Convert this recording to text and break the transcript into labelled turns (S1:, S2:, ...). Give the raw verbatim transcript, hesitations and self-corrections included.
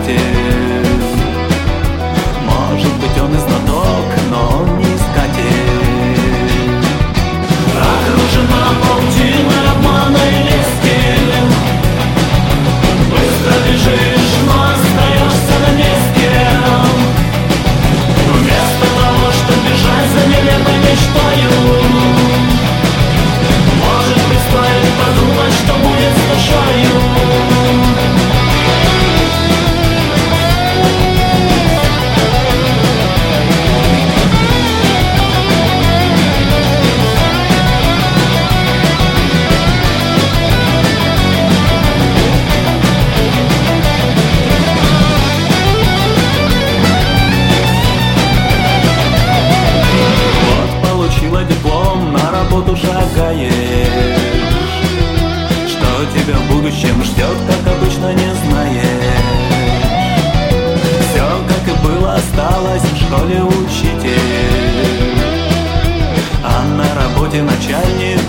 S1: работе. Может быть, он и знаток, но он не искатель.
S2: Окружена паутиной обмана и лески. Быстро бежишь, но остаешься на месте. Вместо того, чтобы бежать за нелепой мечтою, может быть, стоит подумать, что будет с душою.
S1: Диплом, на работу шагаешь. Что тебя в будущем ждет, как обычно, не знаешь. Все, как и было, осталось в школе учитель, а на работе начальник